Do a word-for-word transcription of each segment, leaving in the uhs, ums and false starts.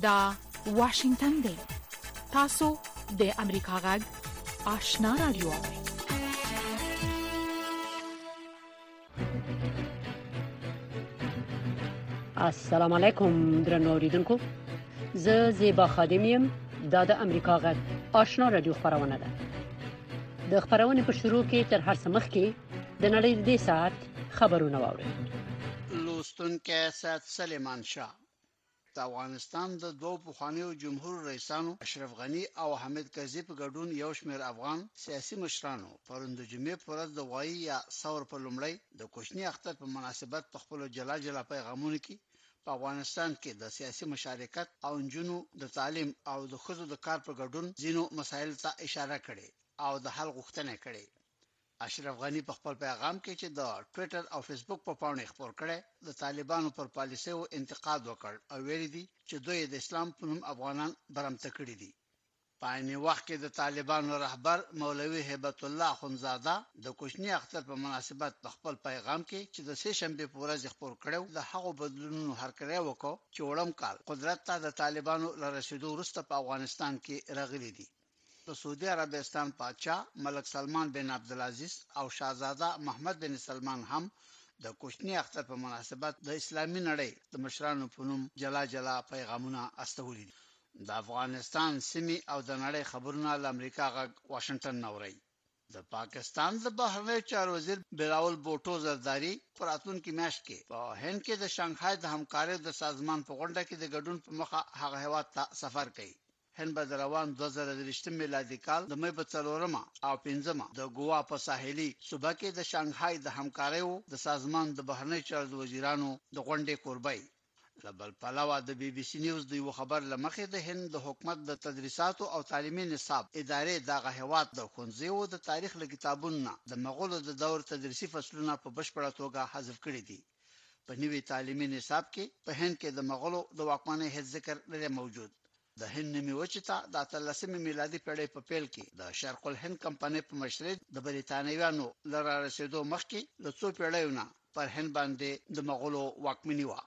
دا واشنگتن دی. تاسو د امریکا غږ آشنا رادیو. السلام علیکم درنو اوریدونکو. زه زیبا خادم یم. دا د امریکا غږ آشنا رادیو خبرونه ده. د خبرونې په شروع کې تر هر څه مخکې د نړۍ د ساعت خبرونه واورئ. لوستونکي سات سلیمان شاه. د افغانستان د دوه پخوانیو جمهور رئیسانو اشرف غنی او حامد کرزي په ګډون یو شمېر افغان سیاسي مشرانو پروند جمعې پر ورځ د وایي یا ثور په لومړی د کوچني اختر په مناسبت په خپل جلا جلا پیغامونو کې په افغانستان کې د سیاسي مشارکت او جنو د تعلیم او د ښځو د کار په ګډون ځینو مسایل ته اشاره کړې او د حل غوښتنه کړې. اشرف غنی په خپل پیغام کې چې د ټوئیټر او فیسبوک په پاڼو خبر کړي د طالبانو پر پالیسیو انتقاد وکړ او ویلي دي چې دوی د اسلام په نوم افغانان برمته کړي دي. په عین وخت کې د طالبانو رهبر مولوي هیبت الله اخونزاده د کوچني اختر په مناسبت په خپل پیغام کې چې د سه شنبه په ورځ خبر کړو د هغو بدلونونو هرکړه وکړو چې وړم کال قدرت ته د طالبانو لرسیدو وروسته په افغانستان کې راغلي دي. د سعودي عربستان پادشاه ملک سلمان بن عبدالعزیز او شاهزاده محمد بن سلمان هم د کوچني اختر په مناسبت د اسلامي نړۍ د مشرانو په نوم جلا جلا پیغامونه استولي دي. د افغانستان سیمې او د نړۍ خبرونه له امریکا غږ واشنگټن نوري. د پاکستان د بهرنیو چارو وزیر بلاول بوټو زرداری پر راتلونکي میاشت کې په هند کې د شانګهای د همکارۍ د سازمان په غونډه کې د ګډون په مخه هغه هیواد ته سفر کوي. هند به روان دوه زره درویشتم میلادي کال د مې په څلورمه او پنځمه د ګوا په ساحلي صوبه کې د شانګهای د همکارۍ د سازمان د بهرنیو چارو وزیرانو د غونډې قربای. لبل پلاوا د بي بي سي نیوز د یو خبر لمخې د هند د حکومت د تدریساتو او تعلیمي نصاب ادارې دغه هیواد د خونځیو د تاریخ له کتابونو د مغولو د دور تدریسي فصلونه په بشپړه توګه حذف کړي دي. په نوي تعلیمي نصاب کې په هند کې د مغولو د واکمنۍ هیڅ ذکر نه موجود. د هند نیمه وچتا د اتلسمې میلادي پیړۍ په پیل کې د شرق الهند کمپنۍ په مشرۍ د بریتانویانو لره رسیدو مخکې له څو پیړیو نه پر هند باندې د مغولو واکمنۍ و.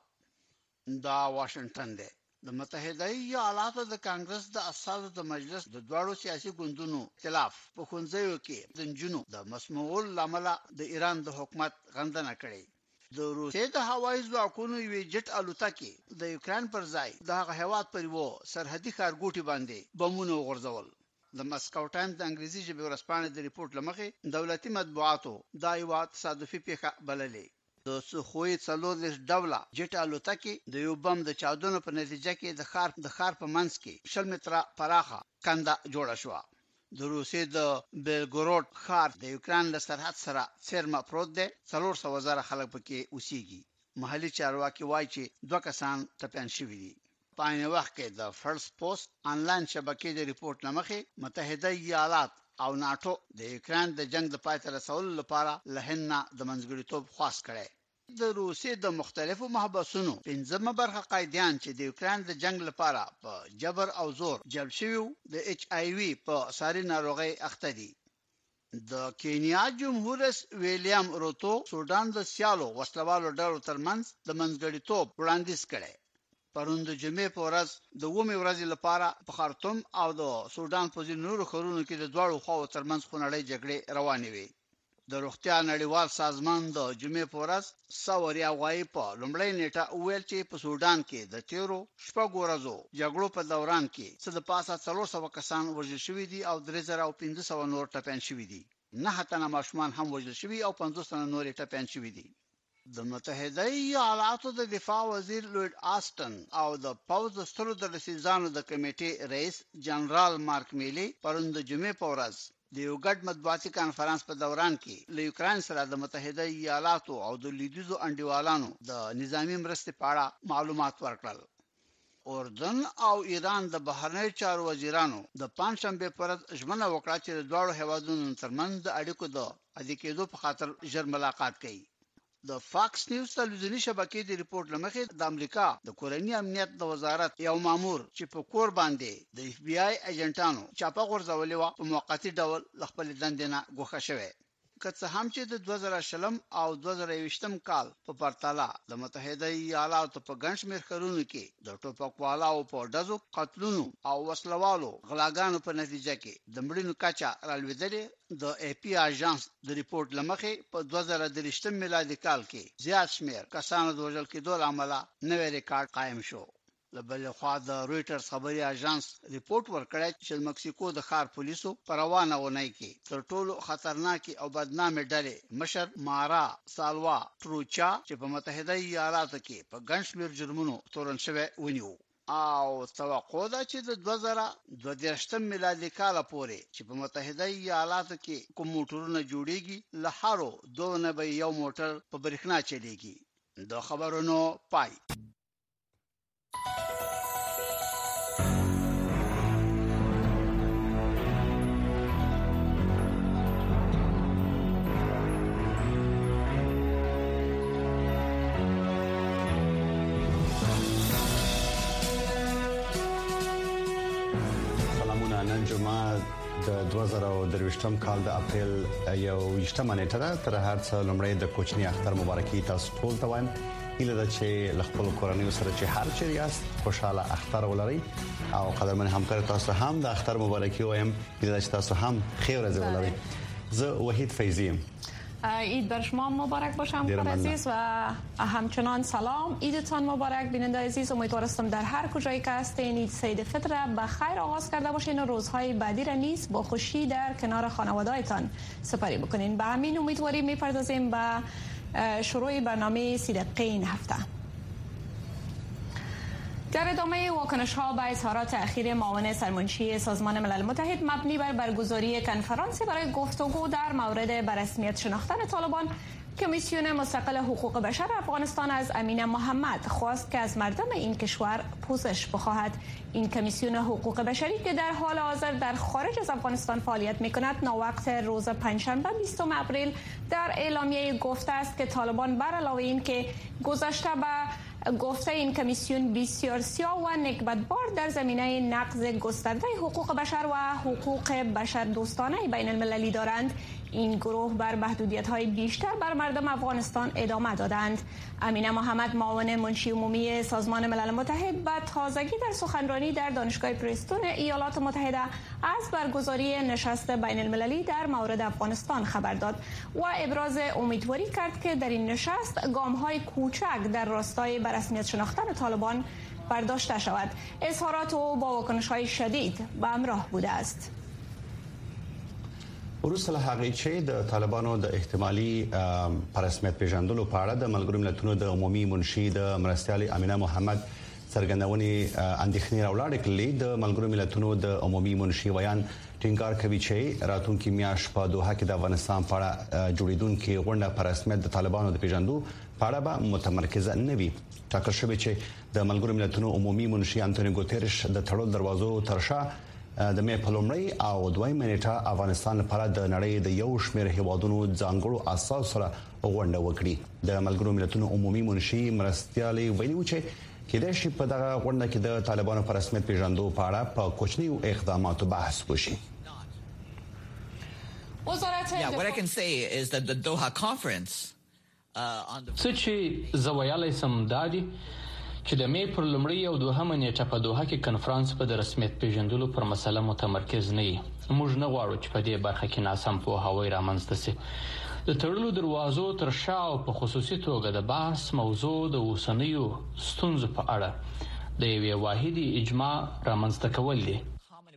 دا واشنگټن دی. د متحده ایالاتو د کانګرس د اساسو د مجلس د دوړو سیاسي ګوندونو ائتلاف په خونځیو کې د جنونو د مسموعول لامل د ایران د حکومت غندنه کړې. د روسیې د هوایي ځواکونو یوې جټ الوتکې د یوکرين پر ځای د هغه هیواد پر وو سرحدي ښارګوټي باندې بمونه وغورځول. د مسکو ټایم د انګریزي ژبې ورسپانې د ریپورت لمخې دولتي مطبوعاتو دا یو تصادفي پیښه بللې. د سخوي څلورلس ډوله جټ الوتکې د یو بم د چاودنو په نتیجه کې د خار د خار په منځ کې شل متره پراخه کنده جوړه شوه. د روسیې د بیلګورود ښار د یوکرين له سرحد سره څرمه پروت دی. څلور سوه زره خلک پکې اوسېږي. محلي چارواکي وایي چې دوه کسان ټپيان شوي دي. په عین وخت کې د فرست پوسټ آنلاین شبکې د ریپورت لمخې متحده ایالات او ناتو د یوکرين د جنگ د پای ته رسولو لپاره له هند د منځګړیتوب خواست کړي. د روسیې د مختلفو محبسونو پنځمه برخه قیدیان چې د یوکرين د جنگ لپاره په جبر او زور جلب شوي د ایچ آی وی په ساري ناروغي اخته دي. د کینیا جمهور رئیس ویلیام روتو سودان د سیالو وسلوالو ډلو ترمنځ د منځګړیتوب وړاندیز کړي. پروند جمعې په ورځ د ومه ورځې لپاره په خرطوم او د سودان په ځینو نورو ښارونو کې د دوړو خواو ترمنځ خونړۍ جګړې روانې وي. د روغتیا نړیوال سازمان د جمعې په ورځ ساوریا غوای په لومړی نیټه ویل چې په سودان کې د تیرو شپږو ورځو جګړو په دوران کې څه د پاسه څلور سوه کسان وژل شوي دي او درې زره پنځه سوه نور ټپيان شوي دي. نه تنه ماشومان هم وژل شوي او پنځوس تنه نور ټپيان شوي دي. د متحده ایالاتو د دفاع وزیر لوید آسټن او د پوز د سترو د رسیدانو د کمیټې رئیس جنرال مارک میلی پروند جمعې په ورځ د یو ګډ مطبوعاتي کانفرنس په دوران کې له یوکرين سره د متحده ایالاتو او د لیدوزو انډیوالانو د نظامی مرستې په اړه معلومات ورکړل. اردن او ایران د بهرنیو چارو وزیرانو د پنځشنبه پر ورځ ژمنه وکړه چې د دوه هیوادونو ترمنځ د اړیکو د اړیکې کېدو په خاطر ژر ملاقات کوي. د فاکس نیوز تلویزیونی شبکې د ریپورت لمخې د امریکا د کورنی امنیت د وزارت یو مامور چې په کور باندې د اف بی آی ایجنټانو چاپه غورځولې و په موقتی ډول خپل دندې نه ګوښه شوی. که څه هم چې د دوه زره شلم او دوه زره یوویشتم کال په پرتله د متحده ایالاتو په ګڼ شمېر ښارونو کې د ټوپکوالو په ډزو قتلونو او وسلوالو غلاګانو په نتیجه کې د مړینو کچه رالوېدلې، د ای پی اژانس د ریپورت لمخې په دوه زره درویشتم میلادي کال کې زیات شمېر کسانو د وژل کېدو له امله نوی ریکارډ قائم شو. له بلې خوا د رويټرز خبري اژانس ریپورت ورکړی چې د مکسیکو د ښار پولیسو په روانه اونۍ کې تر ټولو خطرناکې او بدنامې ډلې مشر مارا سالوا تروچا چې په متحده ایالاتو کې په ګڼ شمېر جرمونو تورن شوی ونیو او توقع ده چې د دوه زره دوه دېرشم میلادي کال پورې چې په متحده ایالاتو کې کوم موټرونه جوړیږي له هرو دوه نه به یو موټر په برېښنا چلیږي. د خبرونو پای. نن جمعه د دوه زره درویشتم کال د اپریل یو ویشتمه نیټه ده. تر هر څه لومړی د کوچنی اختر مبارکي تاسو ټول ته وایم. هیله ده چې خپل کورنۍ سره چې هر چیرې یاست خوشاله اختر ولرئ او قدرمن همکار تاسو هم د اختر مبارکي وایم. هیله ده چې تاسو هم خیر ورځ ولرئ. زه وحید فیضی ام. عید بر شما مبارک باشه همکار عزیز و همچنان سلام، عیدتان مبارک بیننده عزیز. امیدوارم در هر کجایی که هستین عید سعید فطر به خیر آغاز کرده باشین و روزهای بعدی را نیز با خوشی در کنار خانواده‌تان سپری بکنین. به همین امیدواری میپردازیم به شروع برنامه سی دقیقه این هفته. در ادامه واکنش‌ها به اظهارات اخیر معاون سرمنشی سازمان ملل متحد مبنی بر برگزاری کنفرانسی برای گفتگو در مورد بررسمیت شناختن طالبان، کمیسیون مستقل حقوق بشر افغانستان از امینه محمد خواست که از مردم این کشور پوزش بخواهد. این کمیسیون حقوق بشری که در حال حاضر در خارج از افغانستان فعالیت می‌کند، ناوقت روز پنجشنبه بیستم اپریل در اعلامیه گفته است که طالبان بر علاوه این که گذشته به گفته این کمیسیون بسیار سیاه و نکبتبار در زمینه نقض گسترده حقوق بشر و حقوق بشر دوستانه بین المللی دارند، این گروه بر محدودیت‌های بیشتر بر مردم افغانستان ادامه دادند. امینه محمد معاون منشی عمومی سازمان ملل متحد به تازگی در سخنرانی در دانشگاه پرستون ایالات متحده از برگزاری نشست بین المللی در مورد افغانستان خبر داد و ابراز امیدواری کرد که در این نشست گام‌های کوچک در راستای بررسمیت شناختن طالبان برداشته شود. اظهارات او با واکنش‌های شدید به همراه بوده است. وروسته له هغې چې د طالبانو د احتمالي پرسمیت پیژندلو په اړه د ملګرو ملتونو د عمومي منشي د مرستیال امینه محمد څرګندونې اندېښنې راولاړې کړې. د ملګرو ملتونو د عمومي منشي ویان ټینګار کوي چې راتلونکي میاشت په دوحه کې د افغانستان په اړه جوړیدونکې غونډه پرسمیت د طالبانو د پیژندلو په اړه به متمرکزه نه وي. ټاکل شوی چې د ملګرو ملتونو عمومي منشي انټونیو ګوتریش د تړل دروازو ترشا د مې په لومړی او دویمه نیټه افغانستان لپاره د نړۍ د یو شمېر هیوادونو ځانګړو اساس سره غونډه وکړي. د ملګرو ملتونو عمومي منشي مرستیالي ویلي چې کله شي په دغه غونډه کې د طالبانو پر رسمیت پیژندو په اړه په کوچنیو اقداماتو بحث وشي. Yeah, what I can say is that the Doha conference uh, on the څه چې زویالای سم دادي چې د مې پر لومړی او دوهمه نیټه په دوحه کې کنفرانس په رسمیت پیژندلو پر مسله متمرکز نه وي. موږ نه غواړو چې په دې برخه کې ناسم پوهاوی رامنځته شي. د تړلو دروازو تر شا او په خصوصي توګه د بحث موضوع د اوسنیو ستونزو په اړه د یوې واحدې اجماع رامنځته کول دي.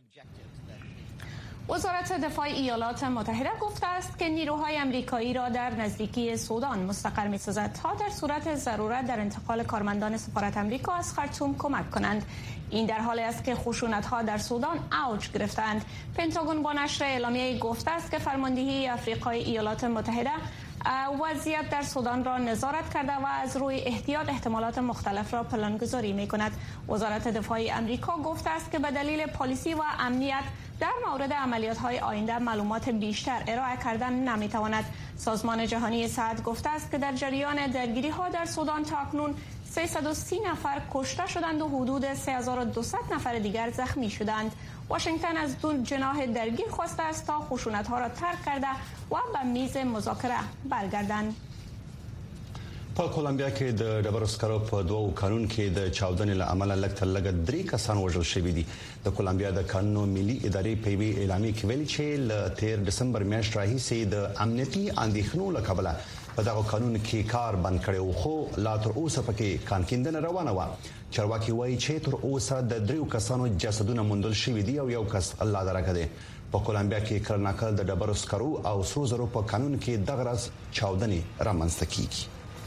وزارت دفاع ایالات متحده گفته است که نیروهای آمریکایی را در نزدیکی سودان مستقر می‌سازد تا در صورت ضرورت در انتقال کارمندان سفارت آمریکا از خرطوم کمک کنند. این در حالی است که خشونت‌ها در سودان اوج گرفتند. پنتاگون با نشر اعلامیه گفته است که فرماندهی آفریقای ایالات متحده وضعیت در سودان را نظارت کرده و از روی احتیاط احتمالات مختلف را پلانگذاری می‌کند. وزارت دفاع آمریکا گفته است که به دلیل پالیسی و امنیت در مورد عملیات‌های آینده معلومات بیشتر ارائه کردن نمی‌تواند. سازمان جهانی صحت گفته است که در جریان درگیری‌ها در سودان تاکنون سیصد و سی نفر کشته شدند و حدود سه هزار و دویست نفر دیگر زخمی شدند. واشنگتن از دو جناح درگیر خواسته است تا خشونت‌ها را ترک کرده و به میز مذاکره برگردند. په کولمبیا کې د ډبرو سکرو په دوو قانون کې د چاودنې له امله لږ تر لږه درې کسان وژل شوي دي. د کولمبیا د قانون ملي ادارې په وی اعلامیه کې ویلي چې له تیر دسمبر میاشتې راهیسې د امنیتي اندېښنو له کبله په دغه قانون کې کار بند کړی و، خو لا تر اوسه پکې کانکیندنه روانه و. چارواکي وایي چې تر اوسه د دریو کسانو جسدونه موندل شوي دي او یو کس الله درکه دی. په کولمبیا کې کرناکل د ډبرو سکرو او سرو زرو په قانون کې دغه راز چاودنې رامنځته کیږي.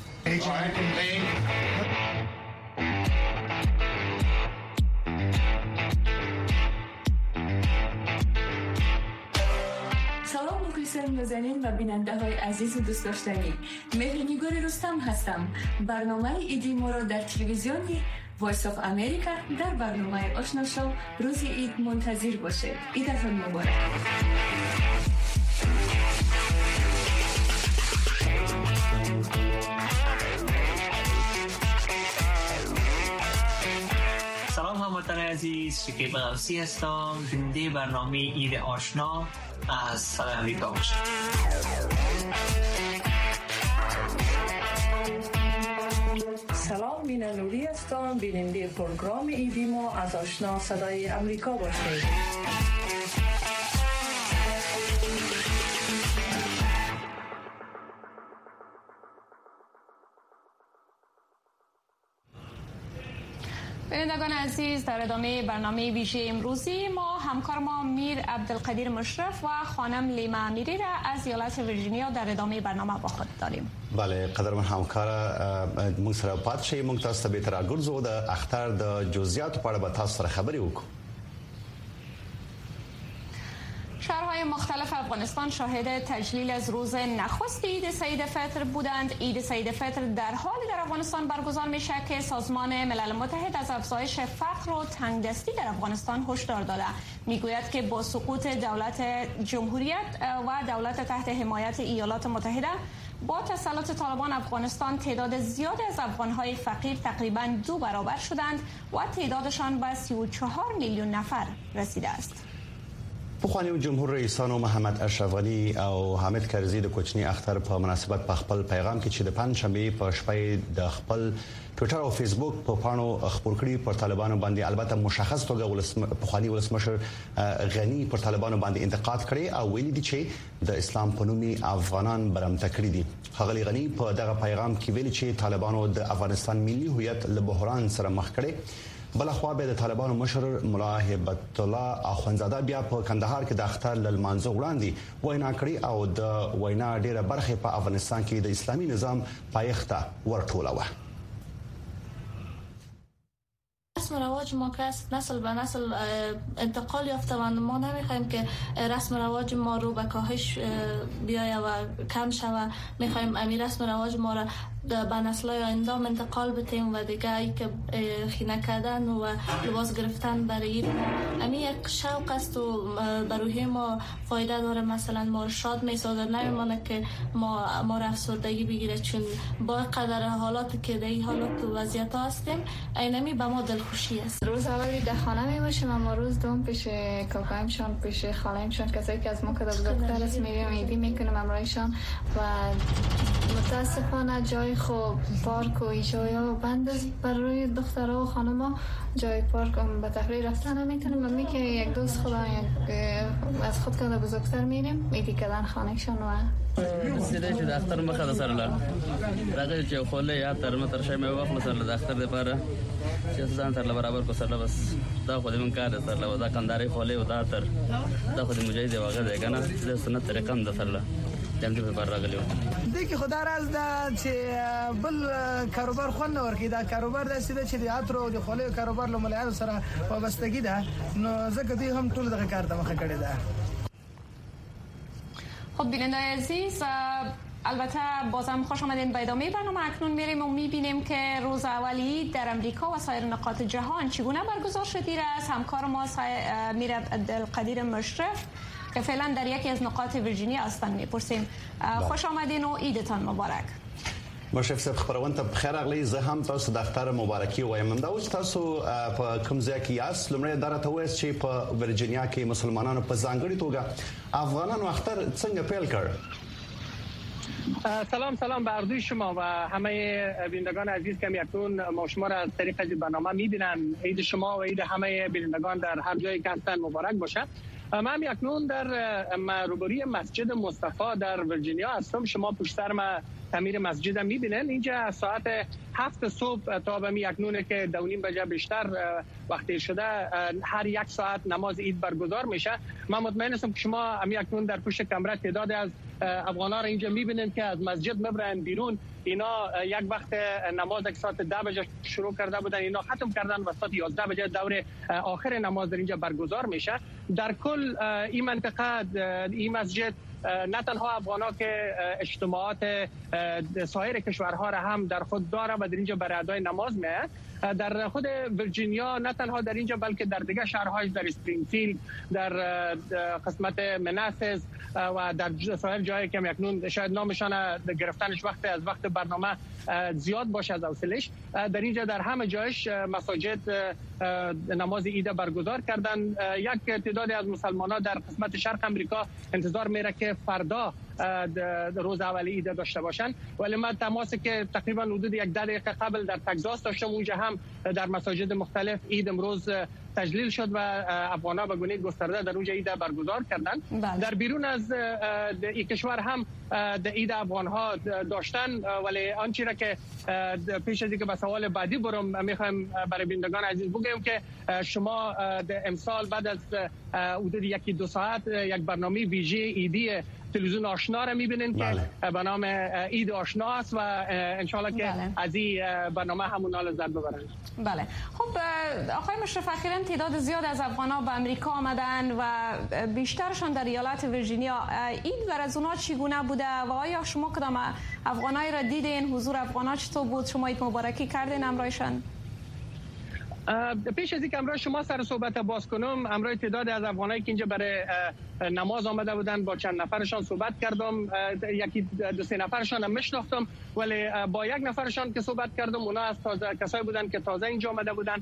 سلام مخلصان نازنین و بیننده های عزیز و دوست داشتنی، مهرنگار رستم هستم. برنامه ایدی ما را در تلویزیونی وایس آف امریکا در برنامه آشنا شو روز عید منتظر باشید. عیدتان مبارک. سلام هموطن عزیز، شکیب غوثی هستم. بیننده برنامه عید آشنا از صدای امریکا باشید. سلام، مینا نوری هستم. بیننده پروگرام ایدی ما از آشنا صدای امریکا باشید. بینندگان عزیز، در ادامه برنامه ویژه امروزی ما همکار ما میر عبدالقدیر مشرف و خانم لیما امیری را از ایالت ویرجینیا در ادامه برنامه با خود داریم. بله، قدرمن همکار موږ سره پات شي. موږ تاسو ته به تر اګرځو د اختر د جزئیات په اړه به تاسو سره خبرې وکړو. شهرهای مختلف افغانستان شاهد تجلیل از روز نخست عید سعید فطر بودند. عید سعید فطر در حالی در افغانستان برگزار میشه که سازمان ملل متحد از افزایش فقر و تنگدستی در افغانستان هشدار داده. میگوید که با سقوط دولت جمهوریت و دولت تحت حمایت ایالات متحده با تسلط طالبان افغانستان تعداد زیادی از افغانهای فقیر تقریباً دو برابر شدند و تعدادشان به سی و چهار میلیون نفر رسیده است. پخوانی جمهور رئیسانو محمد اشرف غنی او حامد کرزی د کوچنی اختر په مناسبت په خپل پیغام کې چې د پنځشنبه په شپه د خپل ټوئیټر او فیسبوک په پاڼو خبر کړي پر طالبانو باندې البته مشخص توګه ولسم پخوانی ولسمشر غنی پر طالبانو باندې انتقاد کړي او ویلي دي چې د اسلام په نوم افغانان برمته کړي دي. ښاغلي غنی په دغه پیغام کې ویلي چې طالبانو د افغانستان ملي هویت له بحران سره مخ کړي. بلخوا به د طالبانو مشر ملا هیبت الله اخوندزاده بیا په کندهار کې د اختر لمانځه وړاندې وینا کړې او د وینا ډیره برخه په افغانستان کې د اسلامي نظام پایښت ورټولوه. رسم و رواج ما که نسل به نسل انتقال یافته و ما نمیخوایم که رسم و رواج ما رو به کاهش بیایه و کم شوه. میخوایم امیر رسم و رواج ما را به نسل‌های آینده انتقال بدیم و دیگه ای که خینه کردن و لباس گرفتن برای امی یک شوق است و برای ما فایده داره. مثلا ما شاد میسازه، نمیمونه که ما ما افسردگی بگیره، چون با قدر حالاتی که در این حالات و وضعیت هستیم اینمی به ما دلخوشی است. روز اولی در خانه می باشیم اما روز دوم پیش کاکایمشان، پیش خالایمشان، کسایی که از ما که بزرگتر است میریم ایدی میکنیم امرایشان و متاسفانه جای خوب پارک و ایجایا بند است برای دخترها و خانم‌ها. جای پارک به تفریح رفتن نمیتونیم. من میگم یک دوست خدا از خود که بزرگتر میریم ایدی کردن خانهشان و رسیده چې د اختر مخه د سره لا دغه چې خوله یا تر متر شي مې وخت سره د اختر لپاره چې ځان تر برابر کو سره بس دا خو دې من کار سره لا دا کنداري خوله او دا تر دا خو دې مجاهد واغه ده کنه د سنت طریقه هم د سره جنګ په بار راغلی و. دې کې خدای راز دا چې بل کاروبار خو نه ورکی. دا کاروبار د سیده چې د اترو د خوله کاروبار له ملایانو سره وابستګی ده، نو ځکه دې هم ټول دغه کار ته مخه کړی ده. خب بینندگان عزیز، البته بازم خوش آمدین به ادامه برنامه. اکنون میریم و میبینیم که روز اولی در امریکا و سایر نقاط جهان چگونه برگزار شده است. همکار ما میر عبدالقدیر مشرف که فعلا در یکی از نقاط ویرجینیا هستند میپرسیم. خوش آمدین و عیدتان مبارک. مشرف صاحب خبرونه ته بخیر اغلی زه هم تاسو د اختر مبارکي وایم دا اوس تاسو په کوم ځای کې یاست لمړی دا راته وایي چې په ورجینیا کې مسلمانانو په ځانګړي توګه افغانانو اختر څنګه پیل کړ؟ سلام سلام به اردوی شما و همه بینندگان عزیز که اکنون ما شما را از طریق برنامه میبینن. عید شما و عید همه بینندگان در هر جایی که هستن مبارک باشه. من اکنون در روبروی مسجد مصطفی در ورجینیا هستم. شما پشت سر ما تعمیر مسجد هم میبینن. اینجا ساعت هفت صبح تا به می اکنونه که دو نیم بجه بیشتر وقتی شده هر یک ساعت نماز عید برگزار میشه. من مطمئن هستم که شما همی اکنون در پشت کمره تعداد از افغانا را اینجا میبینن که از مسجد میبرن بیرون. اینا یک وقت نماز یک ساعت ده بجه شروع کرده بودن، اینا ختم کردن و ساعت یازده بجه دور آخر نماز در اینجا برگزار میشه. در کل این منطقه این مسجد نه تنها افغانا که اجتماعات سایر کشورها را هم در خود داره و در اینجا برای ادای نماز میاد. در خود ورجینیا نه تنها در اینجا بلکه در دیگر شهرهای در اسپرینگفیلد، در قسمت مناسس و در سایر جایی که اکنون شاید نامشان گرفتنش وقت از وقت برنامه زیاد باشه از حوصله‌اش، در اینجا در همه جایش مساجد نماز عید برگزار کردن. یک تعدادی از مسلمان‌ها در قسمت شرق امریکا انتظار میره که فردا روز اول عید داشته باشن، ولی من تماسی که تقریبا حدود یک ده دقیقه قبل در تگزاس داشتم، اونجا هم در مساجد مختلف عید امروز تجلیل شد و افغان‌ها به گونه گسترده در اونجا عید برگزار کردن. بله. در بیرون از این کشور هم عید افغان‌ها داشتن، ولی آنچه را که پیش از اینکه به سوال بعدی برم میخوایم برای بینندگان عزیز بگم که شما امسال بعد از حدود یکی دو ساعت یک برنامه ویژه عیدی تلویزیون آشنا را میبینین که به نام عید آشنا است و انشالله که بله. از این برنامه همون لذت ببرن. بله. خب آقای مشرف، اخیراً تعداد زیاد از افغان‌ها به امریکا آمدن و بیشترشان در ایالت ورجینیا. این بر از اونها چگونه بوده و آیا شما کدام افغانایی را دیدین؟ حضور افغان‌ها چطور بود؟ شما عید مبارکی کردین امرایشان؟ پیش از اینکه امروز شما سر صحبت باز کنم، امروز تعداد از افغانایی که اینجا برای نماز آمده بودن با چند نفرشان صحبت کردم. یکی دو سه نفرشان هم میشناختم، ولی با یک نفرشان که صحبت کردم اونا از تازه کسایی بودن که تازه اینجا آمده بودن.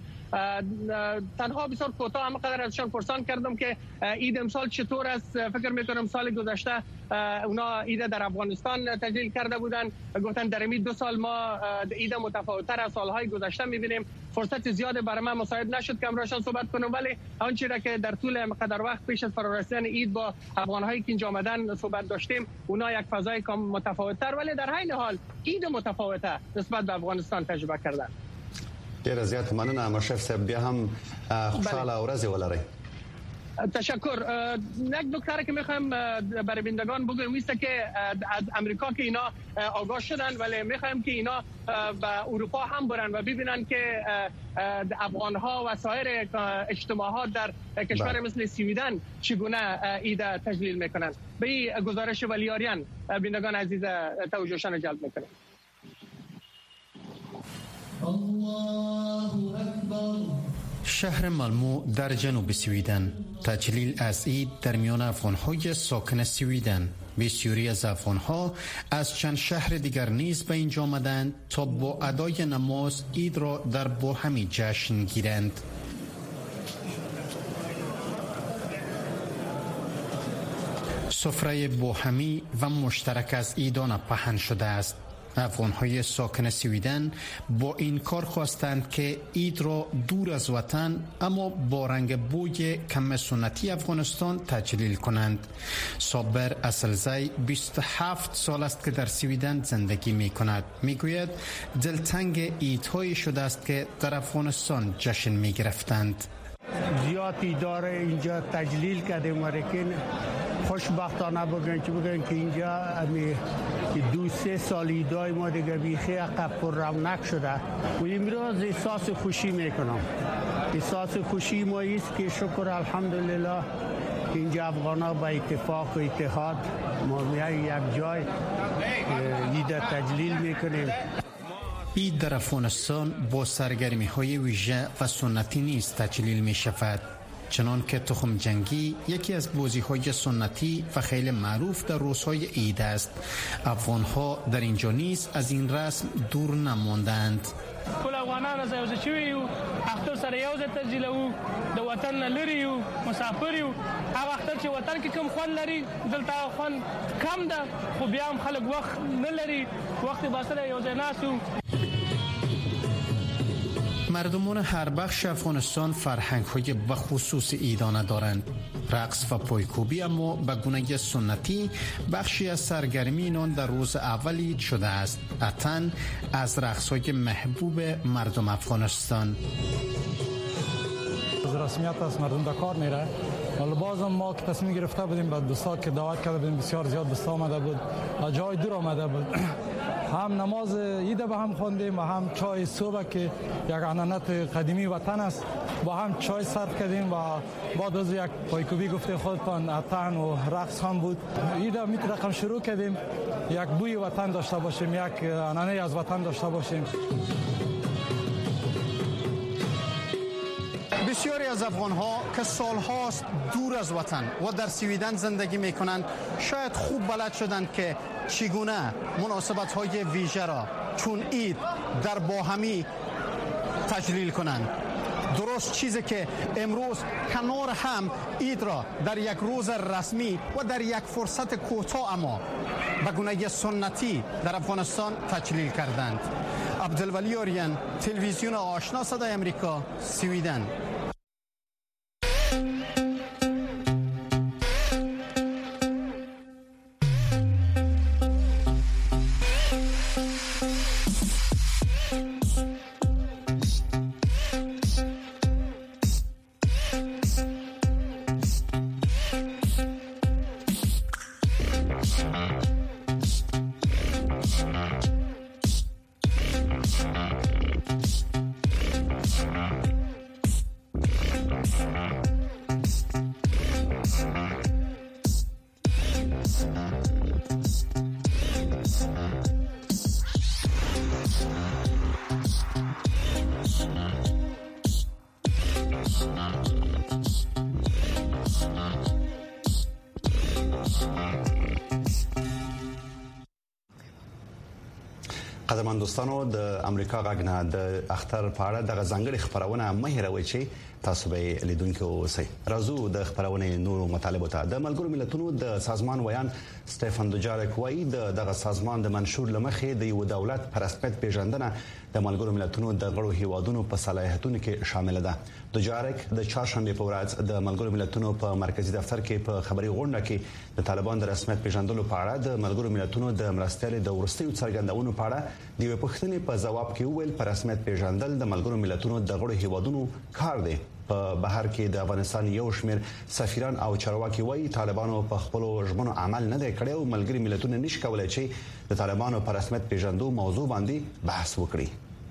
تنها بسیار کوتاه هم قدر ازشان پرسان کردم که عید امسال چطور است. فکر میکنم سال گذشته اونا عید در افغانستان تجلیل کرده بودن، گفتن در این دو سال ما عید متفاوت‌تر از سالهای گذشته میبینیم. فرصت زیاد برای من مساعد نشد که امروزشان صحبت کنم، ولی آنچه را که در طول قدر وقت پیش از فرارسیدن عید با افغان‌هایی که اینجا آمدن صحبت داشتیم، اونا یک فضای کم متفاوت‌تر ولی در عین حال عید متفاوته نسبت به افغانستان تجربه کردن. ډیر زیات مننه مشرف صاحب، بیا هم خوشاله ورځ ولرئ. تشکر. یک نکته که میخوایم برای بینندگان بگویم است که از امریکا که اینا آگاه شدن، ولی میخوایم که اینا به اروپا هم برن و ببینن که افغان‌ها و سایر اجتماعات در کشور مثل سویدن چگونه عید تجلیل میکنن. به این گزارش ولیاریان بینندگان عزیز توجهشان جلب میکنم. الله اکبر. شهر مالمو در جنوب سویدن، تجلیل از عید در میان افغان‌های ساکن سویدن. بسیاری از افغان‌ها از چند شهر دیگر نیز به اینجا آمدند تا با ادای نماز عید را در باهمی جشن گیرند. سفره باهمی و مشترک از عیدان پهن شده است. افغان‌های ساکن سویدن با این کار خواستند که عید را دور از وطن اما با رنگ بوی کم سنتی افغانستان تجلیل کنند. صابر اصلزی بیست و هفت سال است که در سویدن زندگی می کند. می گوید دلتنگ عیدهایی شده است که در افغانستان جشن می گرفتند. زیادی داره اینجا تجلیل کردیم، ولیکن خوشبختانه بگن که بگن که اینجا امی دو سه سال ایدای ما دیگه بیخی عقب پر رونق شده و امروز احساس خوشی میکنم. احساس خوشی ما است که شکر الحمدلله اینجا افغانا با اتفاق و اتحاد ما میای یک جای عید تجلیل میکنیم. عید در افغانستان با سرگرمی های ویژه و سنتی نیز تجلیل می شود. چنان که تخم جنگی یکی از بازی‌های سنتی و خیلی معروف در روزهای عید است. افغان‌ها در اینجا نیز از این رسم دور نماندند. کل افغانان از یوځای شوي یو اختر سره یو ځای تسجیلوو د وطن نه لرې یو مسافر یو هغه اختر چې وطن کې کوم خوند لري دلته خوند کم ده خو بیا هم خلک وخت نه لري وخت به سره یو ځای ناست یو. مردمان هر بخش افغانستان فرهنگ‌های بخصوص عیدانه دارند. رقص و پایکوبی اما به گونه سنتی بخشی از سرگرمی اینان در روز اول عید شده است. اتن از رقص‌های محبوب مردم افغانستان. از رسمیت است مردم به کار میره. ولی بازم ما که تصمیم گرفته بودیم به دوستا که دعوت کرده بودیم بسیار زیاد دوستا آمده بود و جای دور آمده بود. هم نماز عید به هم خواندیم و هم چای صبح که یک عنعنت قدیمی وطن است با هم چای صرف کردیم و بعد از یک پایکوبی گفته خودتان اتن و رقص هم بود. عید میت رقم شروع کردیم یک بوی وطن داشته باشیم یک عنعنه از وطن داشته باشیم. بسیاری از افغان‌ها که سال‌هاست دور از وطن و در سویدن زندگی می‌کنند شاید خوب بلد شدند که چگونه مناسبت‌های ویژه را چون عید در باهمی تجلیل کنند. درست چیزی که امروز کنار هم عید را در یک روز رسمی و در یک فرصت کوتاه اما به گونه سنتی در افغانستان تجلیل کردند. عبدالولی آریان، تلویزیون آشنا صدای امریکا، سویدن. قدرمن دوستانو د امریکا غږ د اختر په اړه د ځانګړي خبرونه مه هېروئ چې تاسو به لیدونکو اوسئ. راځو د خبرونه نورو مطالبو ته. د ملګرو ملتونو د سازمان ویان سټيفن دوجارک وایي د دغه سازمان د منشور لمخې د یو دولت پر رسمیت پیژندنه د ملګرو ملتونو د غړو هیوادونو په صلاحیتونو کې شامل ده. دوجارک د چهارشنبه په ورځ د ملګرو ملتونو په مرکزی دفتر کې په خبري غونډه کې د طالبان د رسمیت پیژندلو په اړه د ملګرو ملتونو د مرستيالي د ورستیو څرګندونو په اړه د یو پښتنې په جواب کې ویل پر رسمیت پیژندل د ملګرو ملتونو د غړو هیوادونو کار دی. په بهر کې د افغانستان یو شمېر سفیران او چارواکي وایي طالبانو په خپل ژمنو عمل نه دی کړی او ملګري ملتونه نشي کولای چې د طالبانو پر رسمیت پیژندو موضوع باندې بحث وکړي.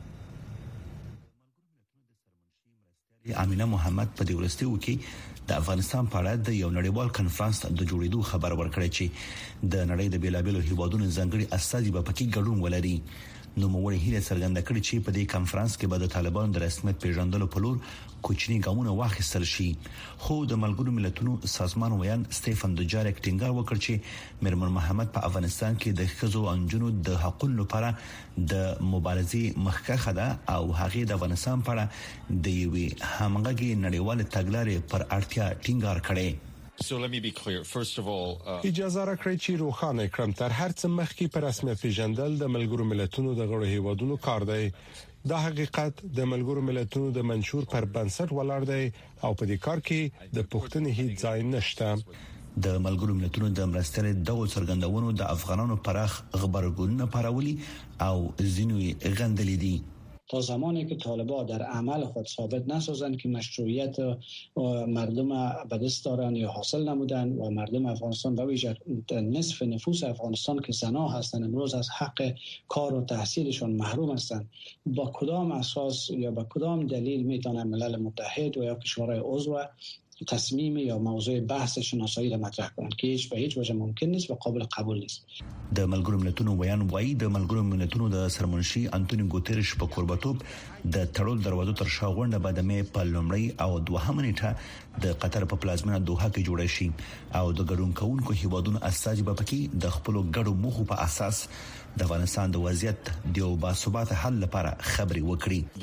امینه محمد په دې ورستیو کې د افغانستان په اړه د یو نړیوال کنفرانس د جوړېدو خبر ورکړی چې د نړۍ د بیلابېلو هیوادونو ځانګړي استازي به پکې ګډون ولري. نو موږ هیله څرګنده کړې چې په دې کنفرانس کې به د طالبانو د رسمیت پیژندلو په لور کوچني ګامونه واخیستل شي. خو د ملګرو ملتونو سازمان ویان سټيفن دوجارک ټینګار وکړ چې میرمن محمد په افغانستان کې د ښځو او نجونو د حقوقو لپاره د مبارزې مخکخه ده او هغه د افغانستان په اړه د یوې همغږي نړیوال تګلارې پر اړتیا ټینګار کړي. So let me be clear. First of all, uh... اجازه راکړئ چې روښانه کړم تر هر څه مخکې پر رسمیت پیژندل د ملګرو ملتونو د غړو هیوادونو کار دی. دا حقیقت د ملګرو ملتونو د منشور پر بنسټ ولاړ دی او په دې کار کې د پښتنې هیڅ ځای نشته. د ملګرو ملتونو د مرستې دغه څرګندونو د افغانانو پراخ خبرګونونه پراولي او ځینوي غندلې دي. تا زمانی که طالبان در عمل خود ثابت نسازند که مشروعیت مردم به دست دارن یا حاصل نمودن و مردم افغانستان به ویژه نصف نفوس افغانستان که زنا هستند امروز از حق کار و تحصیلشان محروم هستند، با کدام اساس یا با کدام دلیل میتونه ملل متحد و یا کشورهای عضو تصمیم یا موضوع بحث شناسایی را مطرح کنند که هیچ به هیچ وجه ممکن نیست و قابل قبول نیست. د ملګرو ملتونو بیان وایي د ملګرو ملتونو د سرمنشي انټونیو ګوتریش په قربتوب د تړل دروازو تر شا غونډه بعد مې په لومړی او دوهمه نیټه د قطر په پلازمینه دوحه کې جوړ شي او د ګډون کوونکو هیوادونو استازي به پکې د خپل ګډو موخو په اساس د افغانستان د وضعیت د باثبات حل لپاره خبري وکړي.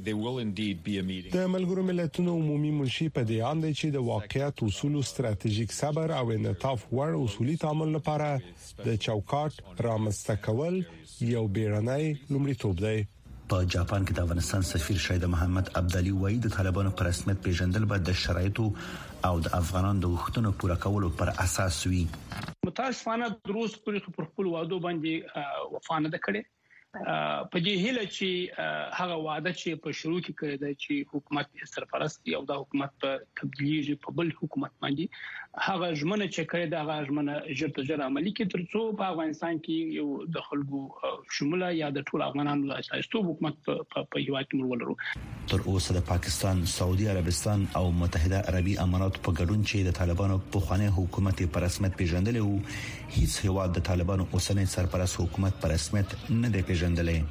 د ملګرو ملتونو عمومي منشي په دې اند چې د واقعیت اصول ستراتیژیک صبر او انعطاف وړ اصولي تعامل لپاره د چوکاټ رامنځته کول یو بیړنی لومړیتوب دی. په جاپان کې د افغانستان سفیر شهید محمد عبدالي وایي د طالبانو په رسمیت پیژندل به د شرایطو او د افغانانو د غوښتنو پوره کولو پر اساس وي. متاسفانه دروس پر خپل وعده باندې وفا نه کړي. په دې هیله چې هغه وعده چې په شروع کې کړی دی چې حکومت سرپرستی او د حکومت په تبدیلی په بل حکومت باندې هغه ژمنه چې کړی دی هغه ژمنه ژر تر ژره عملي کړي ترڅو په افغانستان کې یو د خلکو شموله یا د ټول افغانانو لاسایستو حکومت په هیواد کې ولرو. تر اوسه د پاکستان، سعودي عربستان او متحده عربي امارات په ګډون چې د طالبانو په خواني حکومت په رسمیت پیژندل او هیڅ هیواد د طالبانو اوسنۍ سرپرست حکومت په رسمیت نه دی پیژندلی.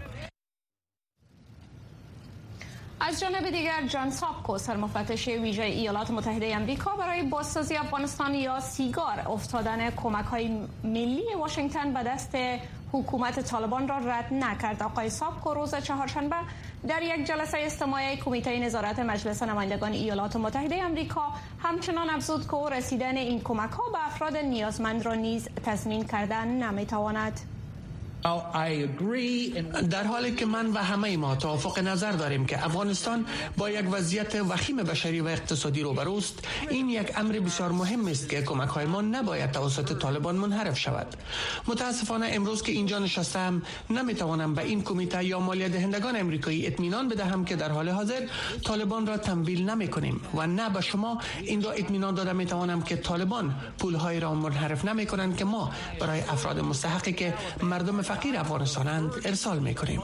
از جانب دیگر جان سابکو سرمفتش ویژه ایالات متحده آمریکا برای بازسازی افغانستان یا سیگار افتادن کمک‌های ملی واشنگتن به دست حکومت طالبان را رد نکرد. آقای سابکو روز چهارشنبه در یک جلسه اجتماعی کمیته نظارت مجلس نمایندگان ایالات متحده آمریکا همچنان افزود که رسیدن این کمک‌ها به افراد نیازمند را نیز تضمین کردن نمی‌تواند. در حالی که من و همه ما توافق نظر داریم که افغانستان با یک وضعیت وخیم بشری و اقتصادی روبروست، این یک امر بسیار مهم است که کمک‌های ما نباید توسط طالبان منحرف شود. متاسفانه امروز که اینجا نشستم نمیتوانم به این کمیته یا مالیه دهندگان آمریکایی اطمینان بدهم که در حال حاضر طالبان را تمویل نمی‌کنیم و نه به شما این را اطمینان داده میتوانم که طالبان پول‌های را منحرف نمی‌کنند که ما برای افراد مستحقی که مردم فقیر افغانستانند ارسال میکنیم.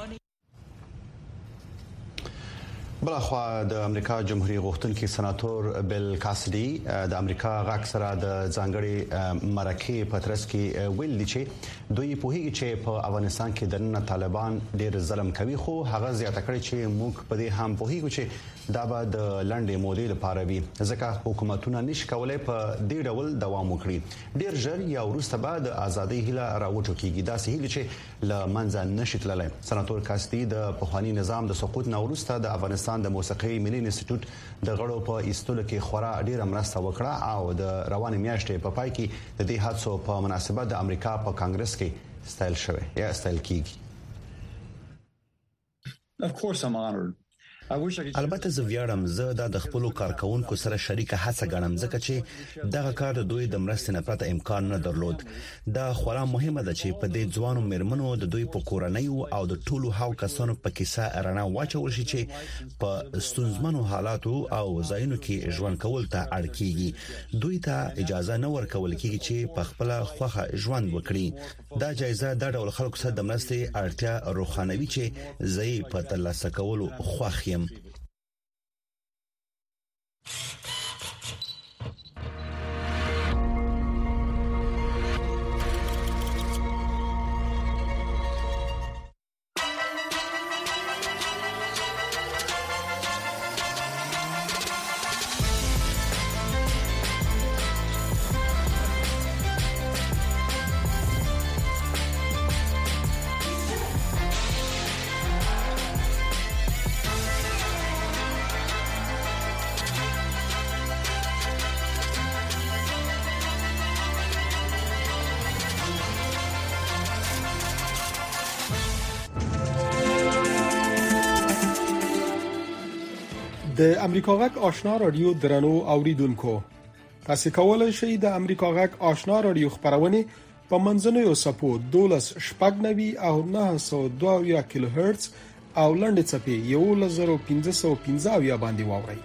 بلخوا د امریکا جمهوریت غوښتونکي سناتور بیل کاسدي د امریکا غاک سره د ځانګړي مرکه په ترڅ کې ویل دي چې دوی په هیڅ چې په افغانستان کې د نن طالبان ډېر ظلم کوي خو هغه زیاته کړی چې موږ په دې هم په هیڅ چې دا به د لنډې مودې لپاره وي ځکه حکومتونه نشي کولای په دې ډول دوام وکړي. ډېر ژر یا وروسته به د ازادۍ هیله راوټوکیږي دا سه هیله چې ل منځ نشي تللی. سناتور کاسدي د پخوانی نظام د سقوط نه وروسته د افغانستان د موسیقي ملي انسټیټیوټ د غړو په ایستلو کې خورا ډیره مرسته وکړه او د روانې میاشتې په پای کې د دې حادثو په مناسبت د امریکا په کانګرس کې ستایل شوی یا ستایل کیږي. Of course I'm honored. البته زه ویاړم زه د خپل کارکونکو سره شریکه هڅه غنم ځکه چې دغه کار د دوی د مرستې نه پرته امکان نه درلود. دا خورا مهمه ده چې په دې ځوانو مرمنو د دوی په کورنۍ او د ټولو هاو کسانو په کیسه رڼا واچول شي چې په ستونزمنو حالاتو او ځایونو کې ژوند کول ته اړ کیږي. دوی ته اجازه نه ورکول کیږي چې په خپل خوخه ژوند وکړي. دا جایزه د ډول خلکو سره د مرستې اړتیا روښانوي چې زئی په ترلاسه کولو خوښ یم. د امریکا غک آشنا رادیو درنو اوریدونکو تاسو کولای شئ د امریکا غک آشنا رادیو خبرونه په منځنوي سپو دولس شپږ نوي او نه سوه دوه کیلو هرتز او لنډ چپی یو لزر پنځه سوه پنځه یا باندې واورئ.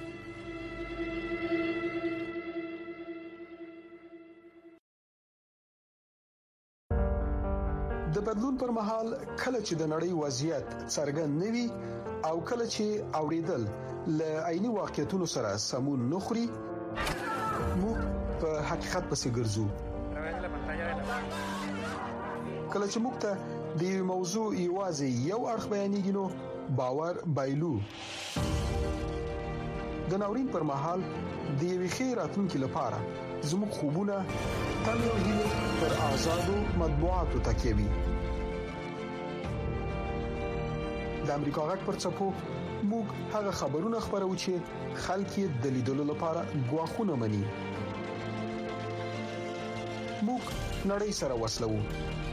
د بدلون پر مهال کله چې د نړۍ وضعیت څرګند نوي او کله چې اوریدل ل عیني واقعیتونو سره سمون نخري موږ په حقیقت پسې ګرځو. کله چې موږ ته د موضوع یوازې یو اړخ بیانېږي نو باور بایلو. د ناورین پر مهال د یوې ښې راتلونکي لپاره زموږ خوبونه تل یو هیله پر آزادو مطبوعاتو تکیه وي. د امریکا غږ پر څپو موږ هغه خبرونه خبرو چې خلک یې د لیدلو لپاره غواخونه مني. موږ نړۍ سره وصلو